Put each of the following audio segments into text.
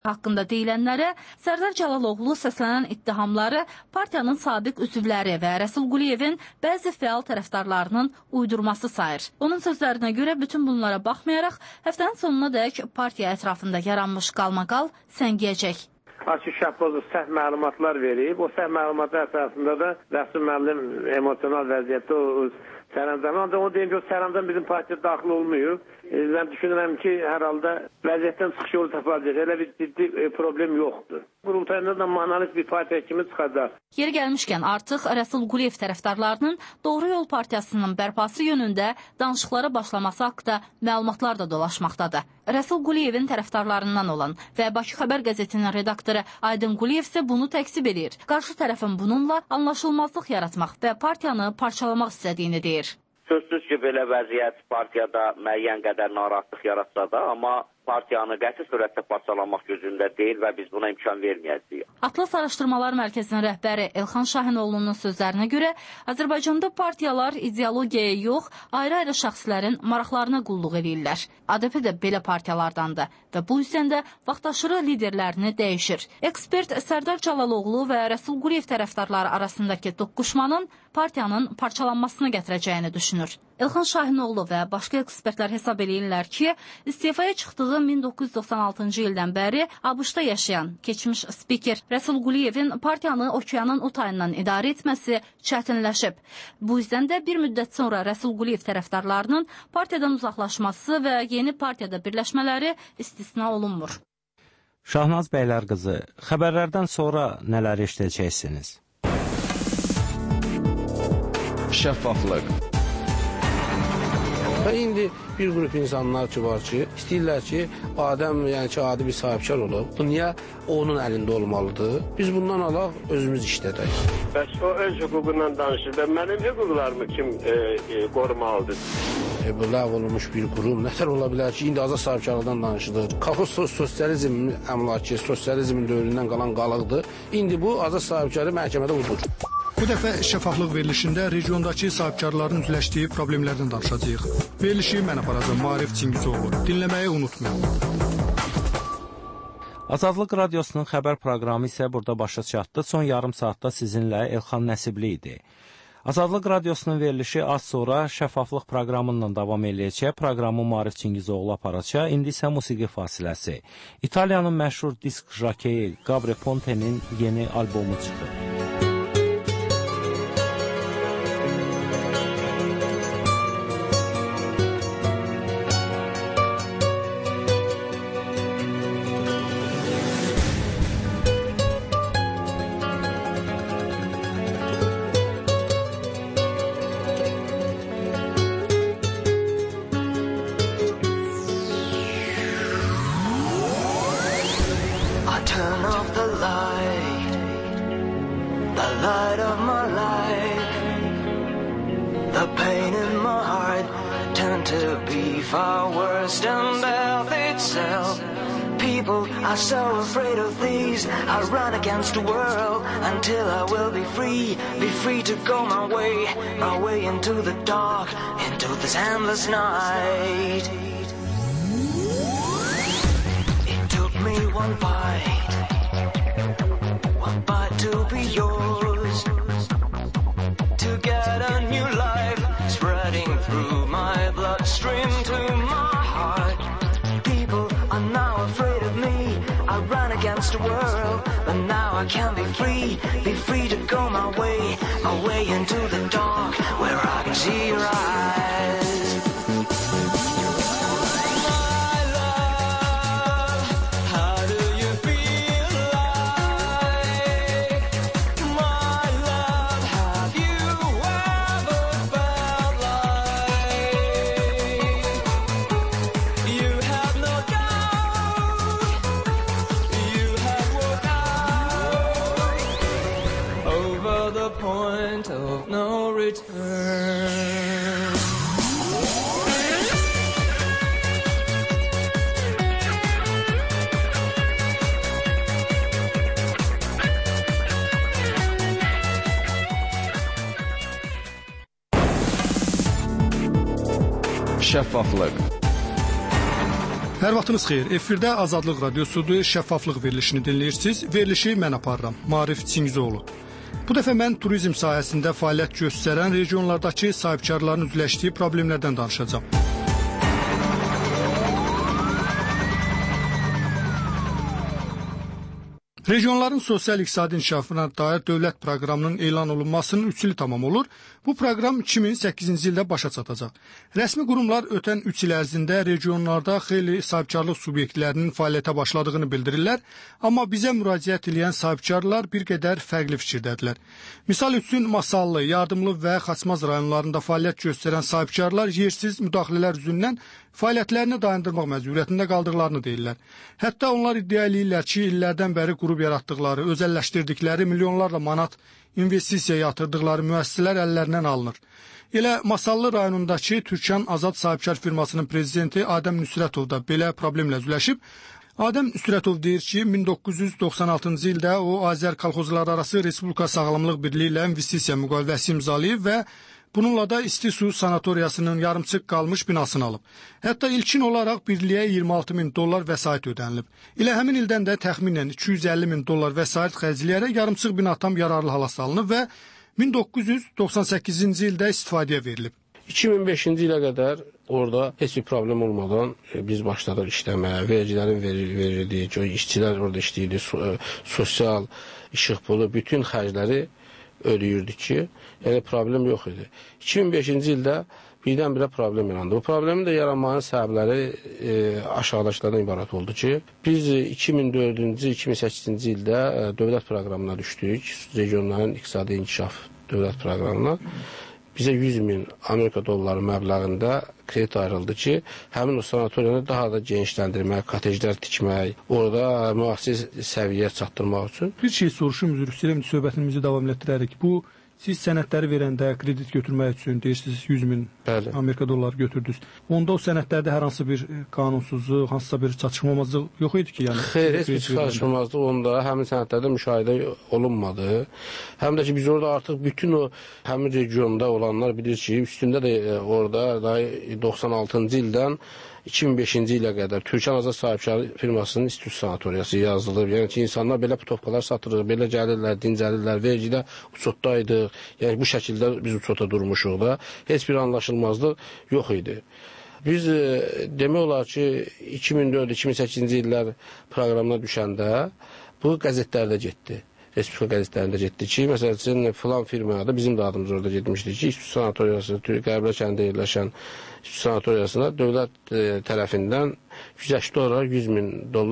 Haqqında deyilənlərə Sərdar Cəlaloğlu səslənən ittihamları partiyanın sabiq üzvləri və Rəsul Quliyevin bəzi fəal tərəfdarlarının uydurması sayır. Onun sözlərinə görə bütün bunlara baxmayaraq, həftənin sonuna dək partiya ətrafında yaranmış qalmaqal səngiyəcək. Açıq şəffaflıq səhv məlumatlar verib. O səhv məlumatlar əsasında da Rəsul müəllim emosional vəziyyətdə sərəncamı. Ancaq o deyim ki, o sərəncam bizim partiyaya daxil olmuyor. Ben düşünürəm ki, hər halda vəziyyətdən çıxış yolu tapacaq. Elə bir ciddi problem yoxdur. Qurultayında da monolith bir partiya kimi çıxacaq. Yeri gəlmişkən artıq Rəsul Quliyev tərəfdarlarının Doğru Yol Partiyasının bərpası yönündə danışıqlara başlaması haqqında məlumatlar da dolaşmaqdadır. Rəsul Quliyevin tərəfdarlarından olan və Bakı Xəbər qəzetinin redaktoru Aydın Quliyev isə bunu təksib edir. Qarşı tərəfin bununla anlaşılmazlıq yaratmaq və partiyanı parçalamaq istədiyini deyir. Sözsüz ki, belə vəziyyət partiyada müəyyən qədər narahatlıq yaratsa da, amma partiyanı qəti surətdə parçalamaq gücündə deyil və biz buna imkan verməyəcəyik. Atlas Araşdırmalar Mərkəzinin rəhbəri Elxan Şahinoğlu'nun sözlərinə görə Azərbaycanda partiyalar ideologiyaya yox, ayrı-ayrı şəxslərin maraqlarına qulluq edirlər. ADP də belə partiyalardandır və bu yüzden vaxtaşırı liderlərini dəyişir. Ekspert Sərdar Cəlaloğlu və Rəsul Quliyev tərəfdarları arasındakı toqquşmanın partiyanın parçalanmasını gətirəcəyini düşünür. Elxan Şahinoğlu və başqa ekspertlər hesab edirlər ki, istifaya çıxdığı 1996-cı ildən bəri ABŞ-da yaşayan keçmiş spiker Rəsul Quliyevin partiyanı okeanın o tayından idarə etməsi çətinləşib. Bu yüzden də bir müddət sonra Rəsul Quliyev tərəfdarlarının partiyadan uzaqlaşması və yeni partiyada birləşmələri istisna olunmur. Şahnaz bəylər qızı, xəbərlərdən sonra nələr eşidəcəksiniz? Şəffaflıq. Və indi bir qrup insanlar ki var ki, istəyirlər ki, Adəm, yəni ki, adi bir sahibkar olub. Dünya onun əlində olmalıdır. Biz bundan alaq, özümüz işlədək. Bəs o öz hüququndan danışır və mənim hüquqlarımı kim qorumalıdır? Bu ləğv olunmuş bir qurum nətər ola bilər ki, indi azad sahibkarlıqdan danışılır. Kolxoz sosializmin əmlakı, sosializmin dövründən qalan qalıqdır. İndi bu azad sahibkarı məhkəmədə udur. Bu dəfə şəffaflıq verilişində regiondakı sahibkarların üzləşdiyi problemlərdən danışacağıq. Verilişi mən aparacağım, Maarif Çingizoğlu. Dinləməyi unutmayın. Azadlıq Radiosunun xəbər proqramı isə burada başa çatdı. Son yarım saatda sizinlə Elxan Nəsibli idi. Azadlıq Radiosunun verilişi az sonra şəffaflıq proqramından davam edəcək. Proqramı Maarif Çingizoğlu aparacaq. İndi isə musiqi fasiləsi. İtaliyanın məşhur disk jokeyi Gabri Ponte'nin yeni albomu çıxır. I'm so afraid of these. I run against the world until I will be free to go my way into the dark, into this endless night. It took me one bite to be yours, to get a new life spreading through my bloodstream to my heart. People are now afraid of me. I run against the world, but now I can be free to go my way into the dark, where I can see your eyes. My love, how do you feel like? My love, have you ever felt like you have no doubt? Over the point of no return. Şəffaflıq. Hər vaxtınız xeyir. Efirdə Azadlıq Radiosudur, şəffaflıq verilişini dinləyirsiniz. Verilişi mən aparıram, Maarif Çingizoğlu. Bu dəfə mən turizm sahəsində fəaliyyət göstərən regionlardakı sahibkarların üzləşdiyi problemlərdən danışacağam. Regionların sosial-iqtisadi inkişafına dair dövlət proqramının elan olunmasının 3 ili tamam olur. Bu proqram 2008-ci ildə başa çatacaq. Rəsmi qurumlar ötən 3 il ərzində regionlarda xeyli sahibkarlıq subyektlərinin fəaliyyətə başladığını bildirirlər, amma bizə müraciət edən sahibkarlar bir qədər fərqli fikirdədirlər. Misal üçün Masallı, Yardımlı və Xaçmaz rayonlarında fəaliyyət göstərən sahibkarlar yersiz müdaxilələr üzündən fəaliyyətlərini dayandırmaq məcburiyyətində qaldıqlarını deyirlər. Hətta onlar iddia edirlər ki, illərdən bəri qurub yaratdıqları, özəlləşdirdikləri milyonlarla manat investisiya yatırdıqları müəssisələr əllərindən alınır. Elə Masallı rayonundakı Türkan Azad sahibkar firmasının prezidenti Adəm Nüsrətov da belə problemlə üzləşib. Adəm Nüsrətov deyir ki, 1996-cı ildə o Azər Kolxozları arası Respublika Sağlamlıq Birliyi ilə investisiya müqaviləsi imzalayıb və bununla da İsti Su sanatoriyasının yarımçıq qalmış binasını alıb. Hətta ilkin olaraq birliyə 26 min dollar vəsait ödənilib. Elə həmin ildən də təxminən 250 min dollar vəsait xərcləyərək yarımçıq bina tam yararlı hala salınıb və 1998-ci ildə istifadəyə verilib. 2005-ci ilə qədər orada heç bir problem olmadan biz başladıq işləməyə, vergilərin verildiyi, işçilər orada işləyirdi, sosial, işıq pulu, bütün xərcləri ödəyirdik ki, yəni problem yox idi. 2005-ci ildə birdən-birə problem yarandı. Bu problemin də yaranmanın səbəbləri aşağıdakılardan ibarət oldu ki, biz 2004-cü, 2008-ci ildə dövlət proqramına düşdük, regionların iqtisadi inkişaf dövlət proqramına. Bizə 100 min Amerika dolları məbləğində kredit ayrıldı ki, həmin o sanatoriyanı daha da genişləndirmək, kotejlər tikmək, orada müasir səviyyə çatdırmaq üçün. Bir şey soruşum, üzr istəyirəm, söhbətimizi davam etdirərik. Bu, siz sənədləri verəndə kredit götürmək üçün deyirsiniz 100 min Amerika dolları götürdünüz. Onda o sənədlərdə hər hansı bir qanunsuzluq, hansısa bir çatışmamazlıq yox idi ki? Yəni, xeyr, heç bir çatışmamazlıq onda həmin sənədlərdə müşahidə olunmadı. Həm də ki, biz orada artıq bütün o həmin regionda olanlar bilir ki, üstündə də orada 96-cı ildən 2005-ci ilə qədər Türkan Azad sahibkar firmasının İsti Su sanatoriyası yazılıb. Yəni ki, insanlar belə putovkalar satırıq, belə gəlirlər, dincəlirlər, vergidə uçotdaydıq. Yəni bu şəkildə biz uçota durmuşuq da. Heç bir anlaşılmazlıq yox idi. Biz demək olar ki, 2004-2008-ci illər proqramına düşəndə bu qəzetlərdə getdi. Respublika qəzetlərində getdi ki, məsəl üçün filan firmaya da bizim də adımız orada getmişdi ki, İsti Su sanatoriyası, Qərblə kəndində yerləşən İsti Su sanatoriyasına dövlət tərəfindən güzəştli olaraq 100 min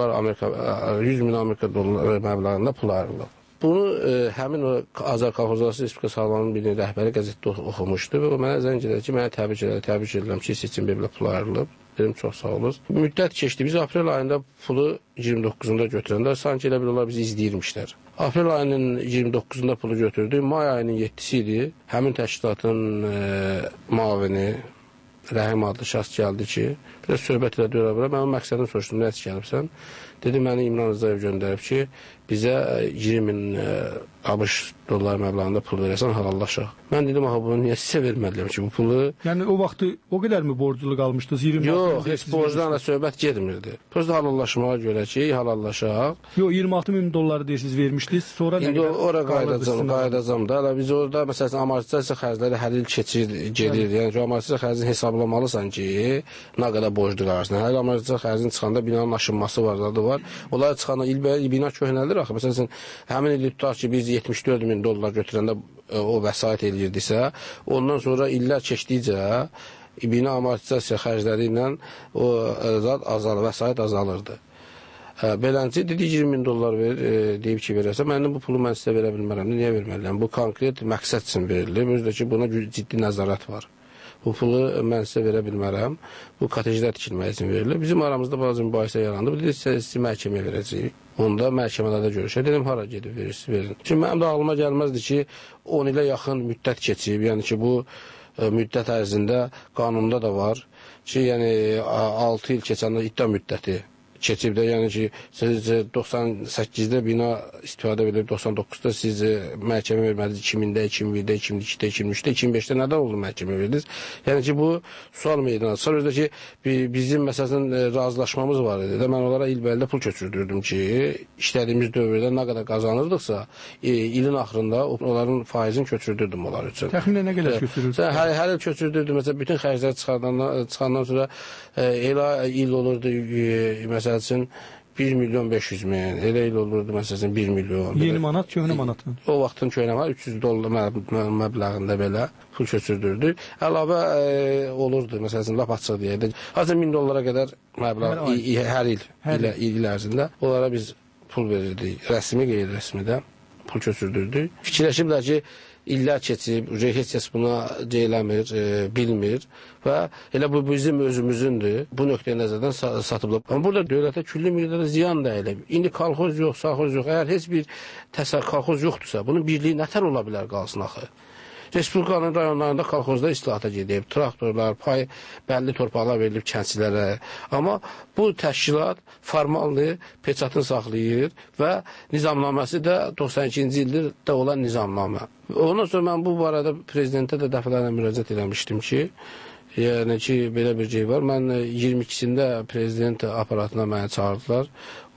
Amerika dolları məbləğində pul ayrılıb. Bunu həmin o Azər Kolxozları Respublika Sağlamlıq Birliyi rəhbəri qəzetdə oxumuşdu və o mənə zəng edər ki, mənə təbrik edirəm ki, sizin belə pul ayrılıb. Dedim, çox sağ olun. Müddət keçdi. Biz aprel ayında pulu 29-unda götürəndə sanki elə bir onlar bizi izləyirmişlər. Aprel ayının 29-unda pulu götürdük. May ayının 7-si idi. Həmin təşkilatın müavini Rəhim adlı şəxs gəldi ki, biraz söhbət elədi öyrə. Mən o məqsədini soruşdum, nə gəlibsən? Dedi, məni İmran Rızayev göndərib ki, bizə 20 min ABŞ dolları məbləğində pul verəsən, halallaşaq. Mən dedim, bunu niyə sizə vermədiyəm ki, bu pulu... Yəni, o vaxtı o qədər mi borclu qalmışdınız? Yox, heç borcdan da söhbət getmirdi. Prosta halallaşmağa görə ki, halallaşaq. Yox, 26 min dolları deyirsiniz, vermişdiniz, sonra... İndi ora qayıdacam da. Biz orada, məsələn, amortizasiya xərcləri hər il gedir. Yəni ki, amortizasiya xərcini hesablamalısan ki, nə qədər borclu qalırsın. Hər amortizasiya xərcini çıxanda binanın aşınması var, zadı var. Onlar çıxanda bina köhnəlir axı. Məsələn, həmin il tutaq ki, biz 74 min dollar götürəndə o vəsait eləyirdisə, ondan sonra illər keçdikcə bina amortizasiya xərcləri ilə o vəsait azalırdı. Beləncə, dedi 20 min dollar deyib ki, verəsə, mənim bu pulu mən sizə verə bilmərəm. Niyə verməliyəm? Bu konkret məqsəd üçün verilir. Özdə ki, buna ciddi nəzarət var. Bu pulu mən sizə verə bilmərəm. Bu kotejlər tikilmək üçün verilir. Bizim aramızda bazı mübahisə yarandı. Bu dedi, sizi məhkəməyə verəcəyik. Onda məhkəmələrdə görüşək. Dedim, hara gedib verirsiniz, verin. Çünki mənim də ağlıma gəlməzdi ki, 10 ilə yaxın müddət keçib. Yəni ki, bu müddət ərzində qanunda da var ki, yəni 6 il keçəndə iddia müddəti keçib də, yəni ki, siz 98-də bina istifadə edilib, 99-da siz məhkəmə vermədiniz, 2000-də, 2001-də, 2002-də, 2003-də, 2005-də nədən oldu məhkəmə verdiniz? Yəni ki, bu sual meydana çıxır. Özdə ki, bizim məsələn razılaşmamız var idi. Mən onlara ilbəlidə pul köçürdürdüm ki, işlədiyimiz dövrdə nə qədər qazanırdıqsa, ilin axırında onların faizini köçürdürdüm onlar üçün. Təxminən nə qədər köçürürdünüz? Hər il köçürdürdüm. Məsələn, bütün xərclər çıxandan sonra elə il olurdu, məsəl üçün 1.500.000, elə il olurdu, məsələn, 1 milyon. Yeni manat, köhnə manat mı? O vaxtın köhnə manat $300 məbləğində belə pul köçürdürdük. Əlavə olurdu, məsələn, lap açıq deyək. Azı $1000 qədər məbləğ hər il ərzində onlara biz pul verirdik. Rəsmi, qeyri-rəsmi də pul köçürdürdük. Fikirləşiblər ki, illər keçib, heç kəs buna deyləmir, bilmir və elə bu bizim özümüzündür. Bu nöqteyi nəzərdən satıblar. Amma burada dövlətə külli miqdarda ziyan da elə. İndi kolxoz yox, sağxoz yox. Əgər heç bir kolxoz yoxdursa, bunun birliyi nətər ola bilər qalsın axı? Respublikanın rayonlarında kolxozda islahata gedib, traktorlar, pay, bəlli torpaqlar verilib kəndçilərə. Amma bu təşkilat formaldır, peçatını saxlayır və nizamnaməsi də 92-ci ildir də olan nizamnamə. Ondan sonra mən bu barədə prezidentə də dəfələrlə müraciət eləmişdim ki, yəni ki, belə bir şey var. Mən 22-sində prezident aparatına məni çağırdılar.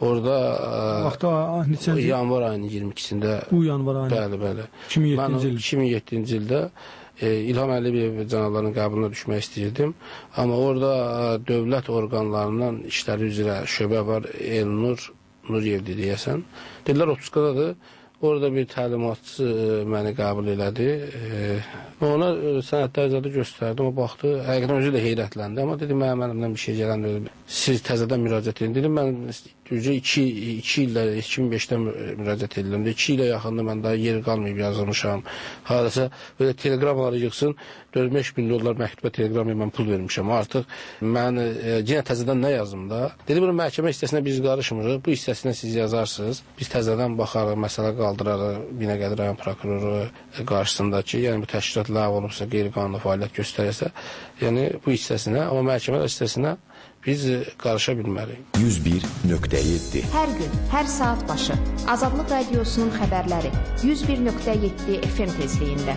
Orada yanvar ayının 22-sində. Bu yanvar ayının? Bəli. 2007-ci ildə İlham Əliyev cənablarının qəbuluna düşmək istəyirdim. Amma orada dövlət orqanlarından işləri üzrə şöbə var, Elnur Nuriyevdir deyəsən. Dedilər 30-dadır. Orada bir təlimatçı məni qəbul elədi. Ona sənədlərdə göstərdim, o baxdı. Həqiqətən özü də heyrətləndi, amma dedim, mənimdən bir şey gələn deyil. Siz təzədən müraciət edin. Dedim, mən 2 illər, 2005-dən müraciət edildim. 2 ilə yaxında mən daha yer qalmayıb yazılmışam. Hadisə belə teleqramları yıxsın, $4-5 bin məktubə teleqramla mən pul vermişəm. Artıq mən yenə təzədən nə yazım da? Dedim, bunu məhkəmə hissəsinə biz qarışmırıq, bu hissəsinə siz yazarsınız. Biz təzədən baxarıq, məsələ qaldırarıq Binəqədi rayon prokuroru qarşısındakı, yəni bu təşkilat ləğv olubsa, qeyri-qanuni fəaliyyət göstərirsə, yəni bu hissəsinə, amma məhkəmə hissəsinə biz qarışa bilmərik. 101.7 Hər gün, hər saat başı Azadlıq Radiosunun xəbərləri 101.7 FM tezliyində.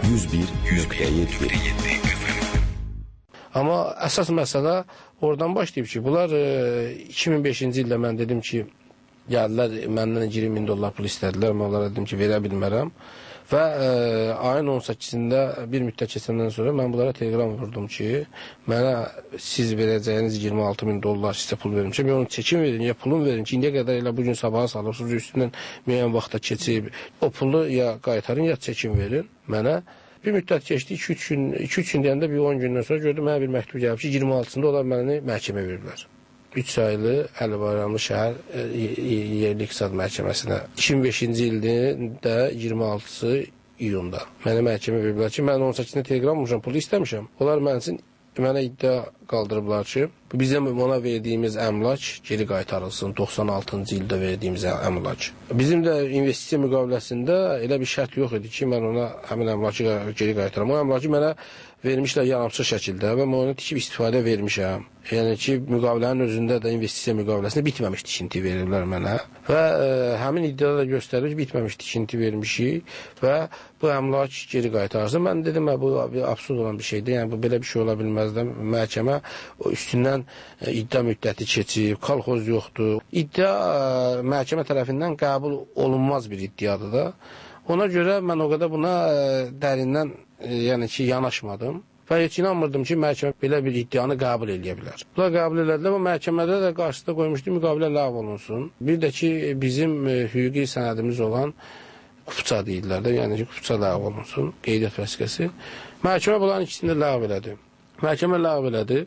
101.7 Amma əsas məsələ oradan başlayıb ki, bunlar 2005-ci ildə mən dedim ki, gəldilər, məndən $20.000 pul istədilər, mən onlara dedim ki, verə bilmərəm. Və ayın 18-də bir müddət keçəndən sonra mən bunlara telegram vurdum ki, mənə siz verəcəyiniz $26.000 sizə pul vermişəm, ya onu çəkin verin, ya pulun verin ki, indiyə qədər elə bugün sabaha salırsınız, üstündən müəyyən vaxta keçib, o pulu ya qaytarın, ya çəkin verin mənə. Bir müddət keçdi, 2-3 gün deyəndə bir 10 gündən sonra gördüm, mənə bir məktub gəlib ki, 26-sında onlar məni məhkəmə verirlər. 3 saylı Əli Bayramlı şəhər yerli iqtisad məhkəməsinə 2005-ci ildə 26-sı iyunda mənə məhkəmə veriblər ki, mən 18-də telegram vurmuşam, pulu istəmişəm. Onlar mənə iddia qaldırıblar ki, bizim ona verdiyimiz əmlak geri qaytarılsın, 96-cı ildə verdiyimiz əmlak. Bizim də investisiya müqaviləsində elə bir şərt yox idi ki, mən ona həmin əmlakı geri qaytaram. O əmlakı mənə vermişlər yanamsız şəkildə və mən onu tikib istifadə vermişəm. Yəni ki, müqavilənin özündə də investisiya müqaviləsində bitməmiş tikinti verirlər mənə və həmin iddiada da göstərir ki, bitməmiş tikinti vermişik və bu əmlak geri qaytarsın. Mən dedim, bu bir absurd olan bir şeydir, yəni bu belə bir şey ola bilməzdi. Məhkəmə üstündən iddia müddəti keçib, kolxoz yoxdur. İddia məhkəmə tərəfindən qəbul olunmaz bir iddiadır da. Ona görə mən o qədər buna dərindən yəni ki, yanaşmadım və heç inanmırdım ki, məhkəmə belə bir iddianı qəbul eləyə bilər. Bunlar qəbul elədilər və məhkəmədə də qarşısında qoymuşdu, müqavilə ləğv olunsun. Bir də ki, bizim hüquqi sənədimiz olan kupça deyirlər də, yəni ki, kupça ləğv olunsun, qeydiyyat vəsiqəsi. Məhkəmə bunların ikisini də ləğv elədi. Məhkəmə ləğv elədi.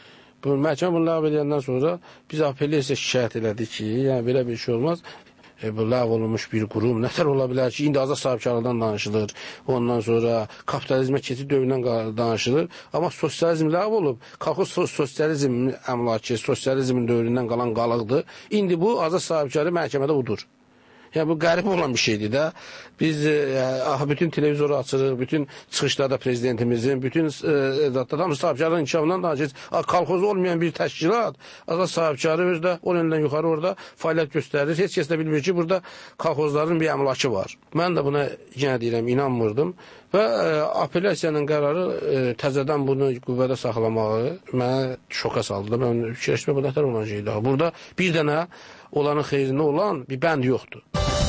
Məhkəmə bunu ləğv eləyəndən sonra biz apellyasiya şikayət elədik ki, yəni belə bir şey olmaz. Bu ləğv olunmuş bir qurum nətər ola bilər ki, indi azad sahibkarlıqdan danışılır, ondan sonra kapitalizmə keçid dövründən danışılır, amma sosializm ləğv olub, kolxoz sosializmin əmlakı, sosializmin dövründən qalan qalıqdır. İndi bu azad sahibkarı məhkəmədə udur. Yəni, bu qəribə olan bir şeydir də. Biz bütün televizoru açırıq, bütün çıxışlarda prezidentimizin, bütün hamısı sahibkarlığın inkişafından daha heç kolxozu olmayan bir təşkilat, azad sahibkarı özdə o yöndən yuxarı orada fəaliyyət göstərir. Heç kəs də bilmir ki, burada kolxozların bir əmlakı var. Mən də buna yenə deyirəm, inanmırdım və apellyasiyanın qərarı təzədən bunu qüvvədə saxlamağı mənə şoka saldı. Mən fikirləşmə bu nətər olan şeydir. Burada bir dənə olanın xeyrinə olan bir bənd yoxdur.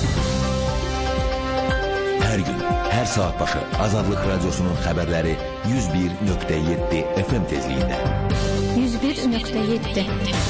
Hər gün, hər saat başı Azadlıq Radiosunun xəbərləri 101.7 FM tezliyində. 101.7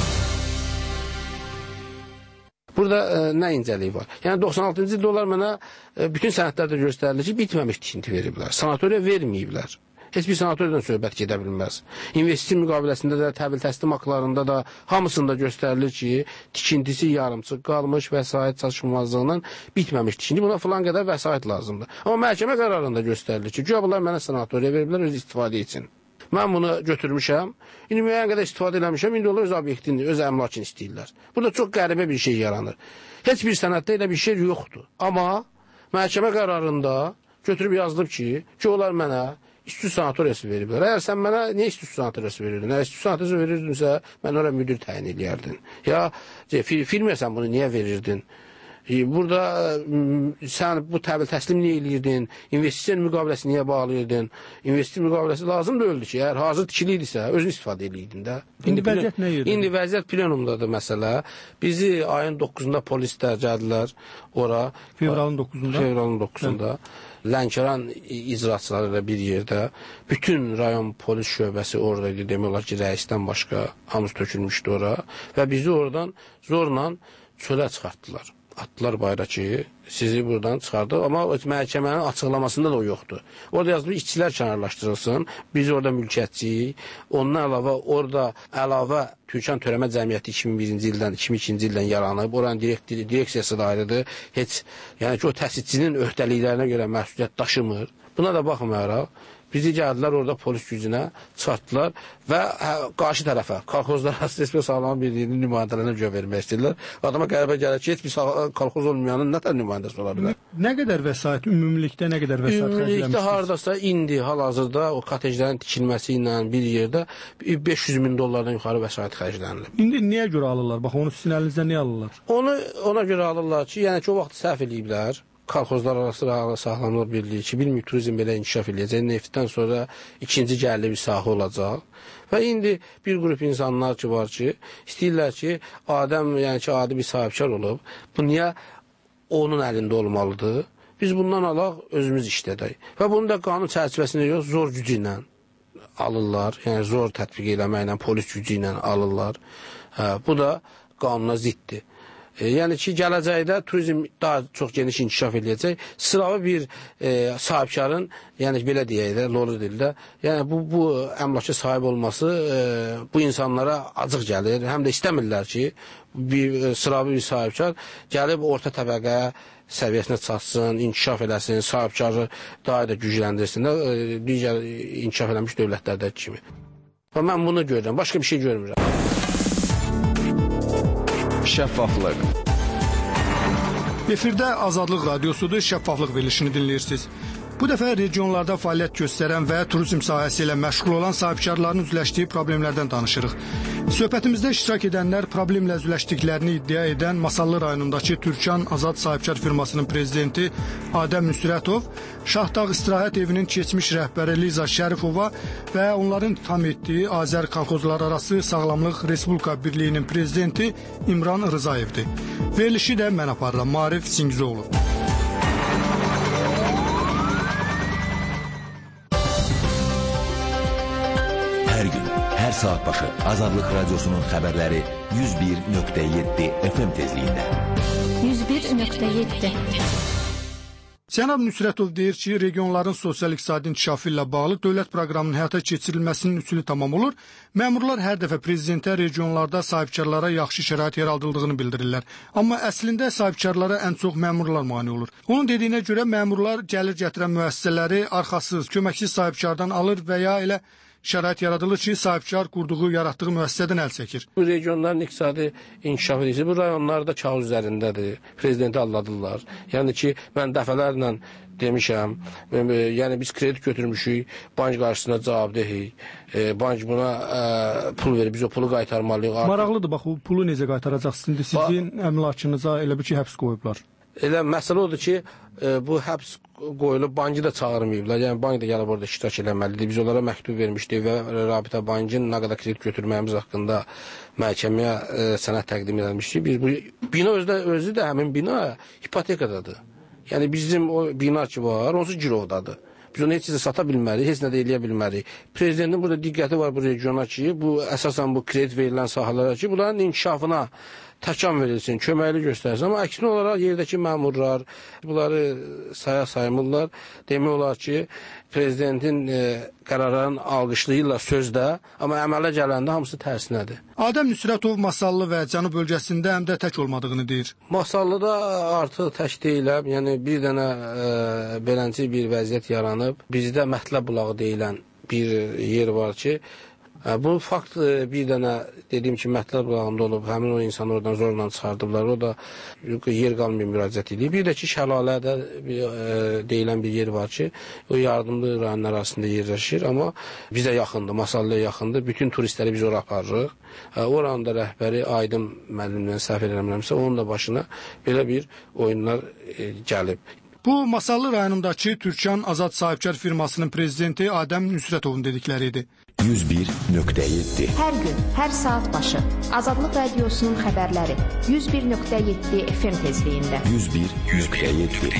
Burada nə incəlik var? Yəni 96-cı ildə onlar mənə bütün sənədlərdə göstərilir ki, bitməmiş tikinti veriblər. Sanatoriya verməyiblər. Heç bir sanatoriyadan söhbət gedə bilməz. İnvestisiya müqaviləsində də, təhvil təslim haqlarında da hamısında göstərilir ki, tikintisi yarımçıq qalmış, vəsait çatışmazlığından bitməmiş tikinti. Buna filan qədər vəsait lazımdır. Amma məhkəmə qərarında göstərilir ki, güya bunlar mənə sanatoriya veriblər öz istifadə üçün. Mən bunu götürmüşəm, indi müəyyən qədər istifadə eləmişəm, indi onlar öz obyektini, öz əmlakını istəyirlər. Burada çox qəribə bir şey yaranır. Heç bir sənəddə elə bir şey yoxdur. Amma məhkəmə qərarında götürüb yazılıb ki, onlar mənə İstü sanatoriyası veriblər. Əgər sən mənə niyə istü sanatoriyası verirdin? Əgər istü sanatoriyası verirdinsə, mən oraya müdür təyin edərdin. Ya, firmaya sən bunu niyə verirdin? Burada sən bu təhvil təslim niyə eləyirdin? İnvestisiya müqaviləsi niyə bağlayırdın? İnvestisiya müqaviləsi lazım da öldü ki, əgər hazır tikili idisə, özün istifadə eləyirdin də. İndi vəziyyət nə yerdə? İndi vəziyyət plenumdadır məsələ. Bizi ayın 9-da polislər gəldilər ora. Fevralın 9-da? Fevralın 9-da. Lənkəran icraçıları ilə bir yerdə, bütün rayon polis şöbəsi orada idi, demək olar ki, rəisdən başqa hamısı tökülmüşdü ora və bizi oradan zorla çölə çıxartdılar. Atdılar bayra ki, sizi buradan çıxardı, amma məhkəmənin açıqlamasında da o yoxdur. Orada yazılır, işçilər kənarlaşdırılsın, biz orada mülkiyyətçiyik, ondan əlavə orada əlavə Türkan Törəmə Cəmiyyəti 2001-ci ildən, 2002-ci ildən yaranıb, oranın direksiyası da ayrıdır, heç, yəni ki, o təsisçinin öhdəliklərinə görə məsuliyyət daşımır. Buna da baxmayaraq, bizi gəldilər orada polis gücünə, çıxartdılar və qarşı tərəfə, kolxozlar Respublika Sağlamlıq Birliyinin nümayəndələrinə görə vermək istəyirlər. Adama qəribə gəlir ki, heç bir kolxoz olmayanın nə tər nümayəndəsi ola bilər? Nə qədər vəsait, ümumilikdə nə qədər vəsait xərcləmişsiniz? Ümumilikdə haradasa indi, hal-hazırda o kotejlərin tikilməsi ilə bir yerdə 500 min dollardan yuxarı vəsait xərclənilib. İndi niyə görə alırlar? Bax, onu sizin əlinizdə niyə alırlar? Onu ona görə alırlar ki, yəni ki, o vaxt səhv eləyiblər. Kolxozlar arası Sağlamlıq Birliyi ki, bilmir turizm belə inkişaf eləyəcək, neftdən sonra ikinci gəlirli bir sahə olacaq. Və indi bir qrup insanlar ki var ki, istəyirlər ki, Adəm, yəni ki, adi bir sahibkar olub, bu niyə onun əlində olmalıdır? Biz bundan alaq, özümüz işlədək. Və bunu da qanun çərçivəsində yox, zor gücü ilə alırlar, yəni zor tətbiq eləməklə, polis gücü ilə alırlar. Bu da qanuna ziddir. Yəni ki, gələcəkdə turizm daha çox geniş inkişaf edəcək. Sıravi bir sahibkarın, yəni belə deyək də, lolu dildə, yəni bu əmlaka sahib olması bu insanlara acıq gəlir. Həm də istəmirlər ki, sıravi bir sahibkar gəlib orta təbəqəyə səviyyəsinə çatsın, inkişaf eləsin, sahibkarı daha da gücləndirsin də, digər inkişaf eləmiş dövlətlərdəki kimi. Və mən bunu görürəm, başqa bir şey görmürəm. Şəffaflıq. Efirdə Azadlıq Radiosudur, şəffaflıq verilişini dinləyirsiniz. Bu dəfə regionlarda fəaliyyət göstərən və turizm sahəsi ilə məşğul olan sahibkarların üzləşdiyi problemlərdən danışırıq. Söhbətimizdə iştirak edənlər problemlə üzləşdiklərini iddia edən Masallı rayonundakı Türkan Azad Sahibkar firmasının prezidenti Adəm Nüsrətov, Şahdağ İstirahət Evinin keçmiş rəhbəri Liza Şərifova və onların itham etdiyi Azər Kolxozlararası Sağlamlıq Respublika Birliyinin prezidenti İmran Rızayevdir. Verilişi də mən aparıram, Marif Singizoğlu. Hər gün, hər saat başı Azadlıq Radiosunun xəbərləri 101.7 FM tezliyində. 101.7 Cənab Nüsrətov deyir ki, regionların sosial-iqtisadi inkişafı ilə bağlı dövlət proqramının həyata keçirilməsinin üsulu tamam olur. Məmurlar hər dəfə prezidentə regionlarda sahibkarlara yaxşı şərait yaradıldığını bildirirlər. Amma əslində sahibkarlara ən çox məmurlar mane olur. Onun dediyinə görə məmurlar gəlir gətirən müəssisələri arxasız, köməksiz sahibkardan alır və ya elə şərait yaradılır ki, sahibkar qurduğu, yaratdığı müəssisədən əl çəkir. Bu regionların iqtisadi inkişaf edilisi, bu rayonlar da kağız üzərindədir. Prezidenti alladırlar. Yəni ki, mən dəfələrlə demişəm, yəni biz kredit götürmüşük, bank qarşısına cavabdehik, bank buna pul verir, biz o pulu qaytarmalıyıq. Maraqlıdır, bax, o pulu necə qaytaracaqsınız? Sizin əmlakınıza elə bir ki, həbs qoyublar. Elə məsələ odur ki, bu həbs qoyulub, bankı da çağırmayıblar. Yəni, bank da gəlib orada iştirak eləməlidir. Biz onlara məktub vermişdik və Rabitə Bankın nə qədər kredit götürməyimiz haqqında məhkəməyə sənəd təqdim edilmişdik. Biz bu bina özü də həmin bina hipotekadadır. Yəni, bizim o bina ki var, onsuz girovdadır. Biz onu heç də sata bilmərik, heç nə də eləyə bilmərik. Prezidentin burada diqqəti var bu regiona ki, bu əsasən bu kredit verilən sahələrə ki, bunların inkişafına təkan verilsin, köməkli göstərsin. Amma əksinə olaraq yerdəki məmurlar bunları saymırlar. Demək olar ki, prezidentin qərarlarını alqışlayırlar sözdə, amma əmələ gələndə hamısı tərsinədir. Adəm Nüsrətov Masallı və Cənub bölgəsində həm də tək olmadığını deyir. Masallıda artıq tək deyiləm. Yəni bir dənə beləncə bir vəziyyət yaranıb. Bizdə Mətləb bulağı deyilən bir yer var ki, bu fakt bir dənə dediyim ki, Mətləb bulağında olub, həmin o insanı oradan zorla çıxardıblar, o da yer qalmayıb müraciət edib. Bir də ki, Şəlalədə deyilən bir yer var ki, o yardımlı rayonlar arasında yerləşir, amma bizə yaxındır, Masallıya yaxındır, bütün turistləri biz ora aparırıq. Oranın da rəhbəri Aydın müəllimdən səhv eləmirəmsə, onun da başına belə bir oyunlar gəlib. Bu, Masallı rayonundakı Türkan Azad Sahibkar firmasının prezidenti Adəm Nüsrətovun dedikləri idi. 101.7 Hər gün, hər saat başı Azadlıq Radiosunun xəbərləri 101.7 FM tezliyində. 101.7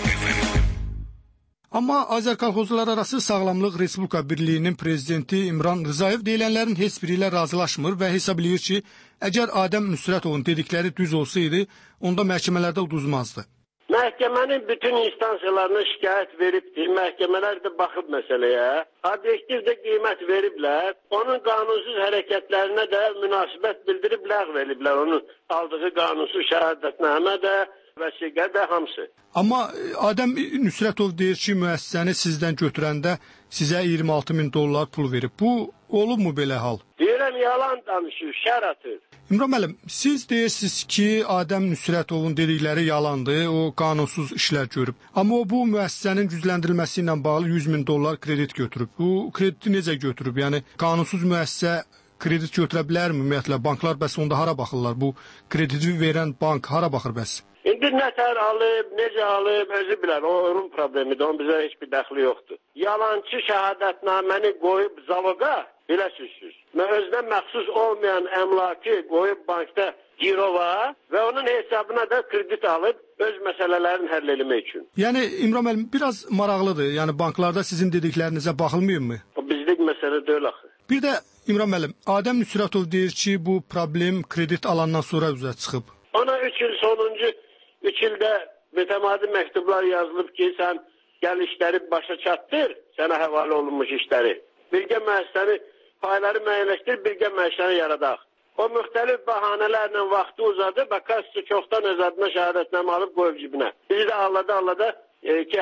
Amma Azərkolxozlar arası Sağlamlıq Respublika Birliyinin prezidenti İmran Rızayev deyilənlərin heç biri ilə razılaşmır və hesab edir ki, əgər Adəm Nüsrətovun dedikləri düz olsaydı, onda məhkəmələrdə uduzmazdı. Məhkəmənin bütün instansiyalarına şikayət veribdir. Məhkəmələr də baxıb məsələyə. Obyektiv də qiymət veriblər. Onun qanunsuz hərəkətlərinə də münasibət bildirib ləğv ediblər. Onun aldığı qanunsuz şəhadətnamə də, vəsiqə də hamısı. Amma Adəm Nüsrətov deyir ki, müəssisəni sizdən götürəndə sizə $26.000 pul verib. Bu, olubmu belə hal? Deyirəm, yalan danışır, şər atır. İmran müəllim, siz deyirsiniz ki, Adəm Nüsrətovun dedikləri yalandır, o qanunsuz işlər görüb. Amma o bu müəssisənin gücləndirilməsi ilə bağlı $100.000 kredit götürüb. Bu krediti necə götürüb? Yəni qanunsuz müəssisə kredit götürə bilərmi ümumiyyətlə? Banklar bəs onda hara baxırlar? Bu krediti verən bank hara baxır bəs? İndi nətər alıb, necə alıb, özü bilər. O onun problemidir, onun bizə heç bir dəxli yoxdur. Yalancı şəhadətnaməni qoyub zaloqa, belə sözsüz. Özünə məxsus olmayan əmlakı qoyub bankda girova və onun hesabına da kredit alıb öz məsələlərini həll etmək üçün. Yəni İmran müəllim, biraz maraqlıdır. Yəni banklarda sizin dediklərinizə baxılmıyımı? O bizlik məsələ deyil axı. Bir də İmran müəllim, Adəm Nüsrətov deyir ki, bu problem kredit alandan sonra üzə çıxıb. Ona 3 il sonuncu 3 ildə mütəmadi məktublar yazılıb ki, sən gəl işləri başa çatdır, sənə həvalə olunmuş işləri. Birgə müəssisəni payları müəyyənləşdir, birgə müəssisəni yaradaq. O müxtəlif bəhanələrlə vaxtı uzadıb, Bakasçı çoxdan öz adına şəhadətnamə alıb qoyub cibinə. Bizi də allada ki,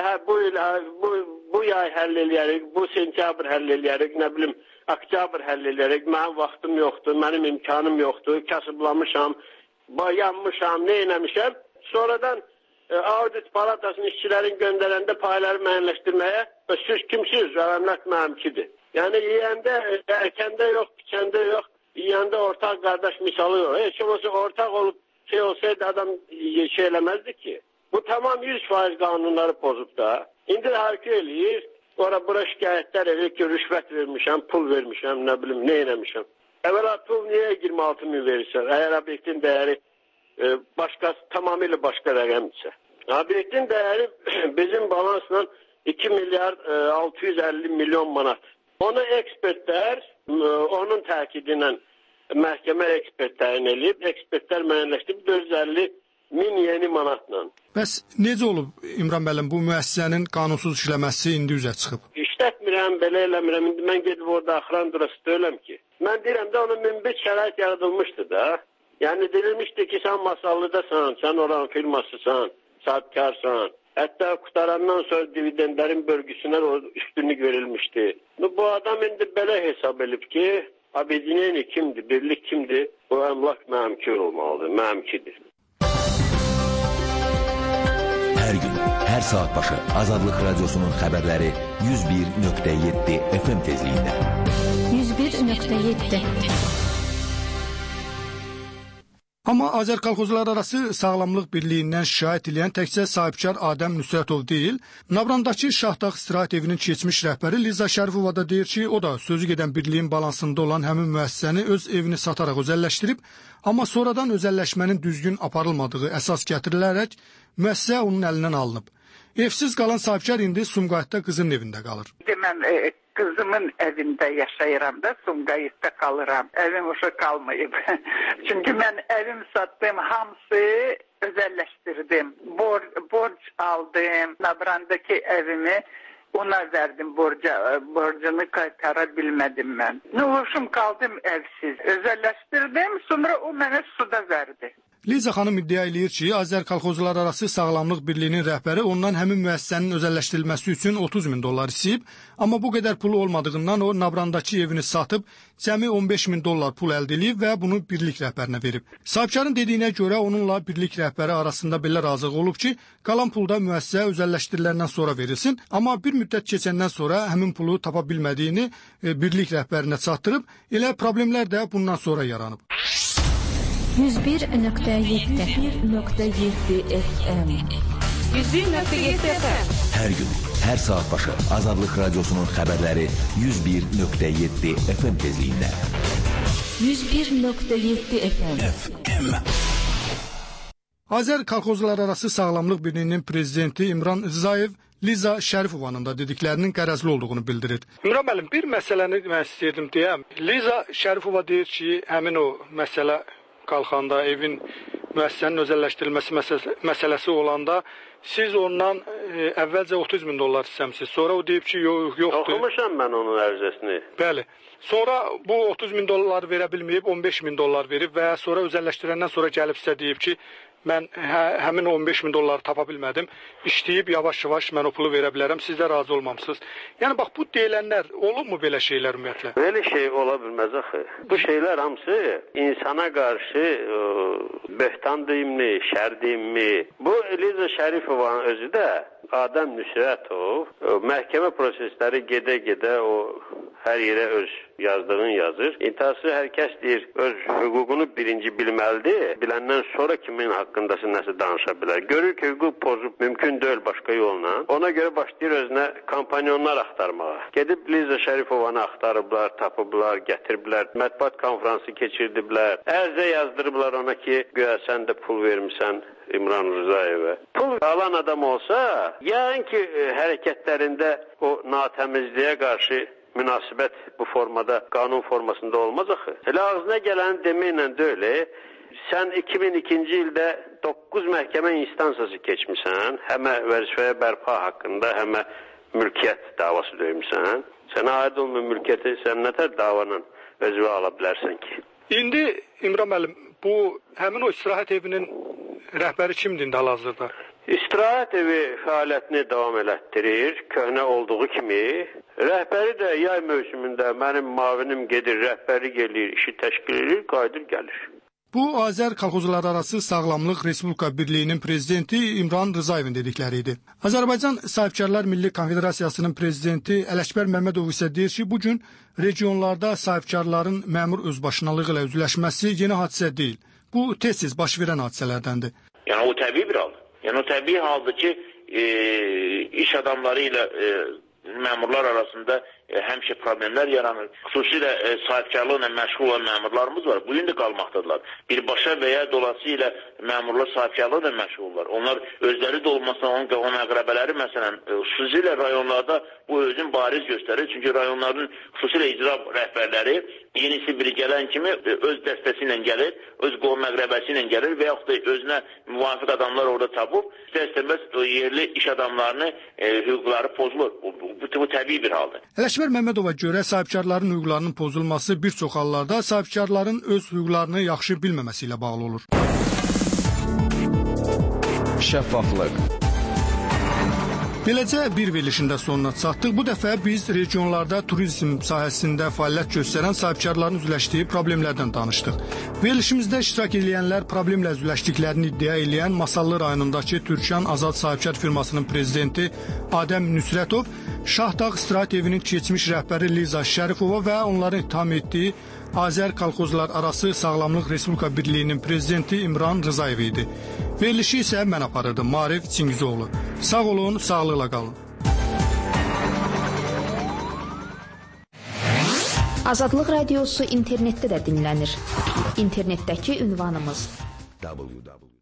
bu yay həll eləyərik, bu sentyabr həll eləyərik, nə bilim, oktyabr həll eləyərik, mənim vaxtım yoxdur, mənim imkanım yoxdur, kasıblamışam, yanmışam, nə eləmişəm. Sonradan audit palatasının işçilərin göndərəndə payları müəyyənləşdirməyə siz kimsiz? Əmlak mənimkidir. Yəni yeyəndə, əkəndə yox, biçəndə yox, yeyəndə ortaq qardaş misalı yox. Heç olmasa ortaq olub olsaydı adam şey eləməzdi ki. Bu tamam 100% qanunları pozub da. İndi də harika eləyir. Bura şikayətlər edir ki, rüşvət vermişəm, pul vermişəm, nə bilim, nə eləmişəm. Əvvəla pul niyə 26.000 verirsən? Əgər obyektin dəyəri tamamilə başqa rəqəmdirsə. Obyektin dəyəri bizim balansla 2 milyard 650 milyon manat. Onu ekspertlər, onun təkidi ilə məhkəmə ekspertlərini eləyib, ekspertlər müəyyənləşdirib 450 min yeni manatla. Bəs necə olub İmran müəllim, bu müəssisənin qanunsuz işləməsi indi üzə çıxıb? İşlətmirəm, belə eləmirəm. İndi mən gedib orada axrandırası deyiləm ki. Mən deyirəm də onun münbit şərait yaradılmışdı da. Yəni deyilmişdi ki, sən Masallıdasan, sən oranın firmasısan, sahibkarsan. Hətta qutarandan sonra dividendlərin bölgüsünə üstünlük verilmişdi. Bu adam indi belə hesab edib ki, abidinin kimdir, birlik kimdir? Bu əmlak mənimki olmalıdır, mənimkidir. Hər gün, hər saat başı Azadlıq Radiosunun xəbərləri 101.7 FM tezliyində. 101.7. Amma Azərkolxozlararası Sağlamlıq Birliyindən şikayət edən təkcə sahibkar Adəm Nüsrətov deyil, Nabrandakı Şahdağ istirahət evinin keçmiş rəhbəri Liza Şərifova da deyir ki, o da sözü gedən birliyin balansında olan həmin müəssisəni öz evini sataraq özəlləşdirib, amma sonradan özəlləşmənin düzgün aparılmadığı əsas gətirilərək müəssisə onun əlindən alınıb. Evsiz qalan sahibkar indi Sumqayıtda qızının evində qalır. Mən kızımın evində yaşayıram da, Sumqayıtda kalıram. Evim uşaq qalmayıb. Çünki mən evim sattım, hamısı özəlləşdirdim. Borc aldım, Nabrandakı evimi ona verdim borcunu qaytara bilmədim mən. Hoşum qaldım evsiz. Özəlləşdirdim, sonra o mənə suda verdi. Liza xanım iddia eləyir ki, Azərkolxozlararası Sağlamlıq Birliyinin rəhbəri ondan həmin müəssisənin özəlləşdirilməsi üçün $30.000 istəyib, amma bu qədər pulu olmadığından o Nabrandakı evini satıb, cəmi $15.000 pul əldə edib və bunu birlik rəhbərinə verib. Sahibkarın dediyinə görə onunla birlik rəhbəri arasında belə razılıq olub ki, qalan pulda müəssisə özəlləşdiriləndən sonra verilsin, amma bir müddət keçəndən sonra həmin pulu tapa bilmədiyini birlik rəhbərinə çatdırıb, elə problemlər də bundan sonra yaranıb. 101.7 FM 101.7 FM Hər gün, hər saat başı Azadlıq Radiosunun xəbərləri 101.7 FM tezliyində. 101.7 FM Azərkolxozlararası Sağlamlıq Birliyinin prezidenti İmran Rzayev Liza Şərifovanın da dediklərinin qərəzli olduğunu bildirir. İmran müəllim, bir məsələni mən istəyirdim deyəm. Liza Şərifova deyir ki, həmin o məsələ qalxanda, evin müəssisənin özəlləşdirilməsi məsələsi olanda siz ondan əvvəlcə $30.000 istəmisiniz. Sonra o deyib ki, yoxdur. Oxumuşam mən onun ərizəsini. Bəli. Sonra bu $30.000 verə bilməyib, $15.000 verib və sonra özəlləşdirəndən sonra gəlib sizə deyib ki, mən həmin $15.000 tapa bilmədim. İşləyib yavaş-yavaş mən o pulu verə bilərəm. Siz də razı olmamısınız. Yəni bax, bu deyilənlər olubmu belə şeylər ümumiyyətlə? Belə şey ola bilməz axı. Bu şeylər hamısı insana qarşı böhtan deyimli, şər deyimli. Bu Liza Şərifovanın özü də Adəm Nüsrətov məhkəmə prosesləri gedə-gedə o hər yerə öz yazdığını yazır. İntihası hər kəs deyir, öz hüququnu birinci bilməlidir. Biləndən sonra kimin haqqındası nəsə danışa bilər. Görür ki, hüquq pozub mümkün deyil başqa yolla. Ona görə başlayır özünə kampanyonlar axtarmağa. Gedib Liza Şərifovanı axtarıblar, tapıblar, gətiriblər. Mətbuat konfransı keçirdiblər. Ərizə yazdırıblar ona ki, güya sən də pul vermisən İmran Rızayevə. Pul alan adam olsa, yəni ki, hərəkətlərində o natəmizliyə qarşı münasibət bu formada, qanun formasında olmaz axı. Elə ağzına gələni deməklə deyil. Sən 2002-ci ildə 9 məhkəmə instansiyası keçmisən, həm vəzifəyə bərpa haqqında, həm mülkiyyət davası döymüsən. Sənə aid olmayan mülkiyyəti sən nətər davanın vəzifə ala bilərsən ki? İndi İmran müəllim, bu həmin o istirahət evinin rəhbəri kimdir indi hal-hazırda? İstirahət evi fəaliyyətini davam elətdirir, köhnə olduğu kimi. Rəhbəri də yay mövsümündə mənim mavinim gedir, rəhbərlik eləyir, işi təşkil edir, qayıdır, gəlir. Bu, Azərkolxozlararası Sağlamlıq Respublika Birliyinin prezidenti İmran Rızayevin dedikləri idi. Azərbaycan Sahibkarlar Milli Konfederasiyasının prezidenti Ələkbər Məmmədov isə deyir ki, bugün regionlarda sahibkarların məmur özbaşınalığı ilə üzləşməsi yeni hadisə deyil. Bu, tez-tez baş verən hadisələrdəndir. Yəni, o təbii bir haldır. Yəni, o təbii haldır ki, iş adamları ilə məmurlar arasında həmişə problemlər yaranır. Xüsusilə sahibkarlıqla məşğul olan məmurlarımız var. Bu gün də qalmaqdadılar. Birbaşa və ya dolası ilə məmurlar sahibkarlıqla məşğullar. Onlar özləri də olmasa onun əqrəbələri, məsələn, xüsusilə rayonlarda bu özün bariz göstərir. Çünki rayonların xüsusilə icra rəhbərləri yenisi biri gələn kimi öz dəstəsi ilə gəlir, öz qovum əqrəbəsi ilə gəlir və yaxud da özünə müvafiq adamlar orada tapıb, istər-istəməz yerli iş adamlarını hüquqları pozulur. Bu təbii bir haldır. Ələkbər Məmmədova görə sahibkarların hüquqlarının pozulması bir çox hallarda sahibkarların öz hüquqlarını yaxşı bilməməsi ilə bağlı olur. Şəffaflıq, Beləcə bir verilişin də sonuna çatdıq. Bu dəfə biz regionlarda turizm sahəsində fəaliyyət göstərən sahibkarların üzləşdiyi problemlərdən danışdıq. Verilişimizdə iştirak edənlər problemlə üzləşdiklərini iddia edən Masallı rayonundakı Türkan Azad Sahibkar firmasının prezidenti Adəm Nüsrətov, Şahdağ istirahət evinin keçmiş rəhbəri Liza Şərifova və onların ittiham etdiyi Azər Kolxozlar Arası Sağlamlıq Respublika Birliyinin prezidenti İmran Rızayev idi. Verilişi isə mən aparırdım, Marif Çingizoğlu. Sağ olun, sağlıqla qalın. Azadlıq Radiosu internetdə də dinlənir. İnternetdəki ünvanımız www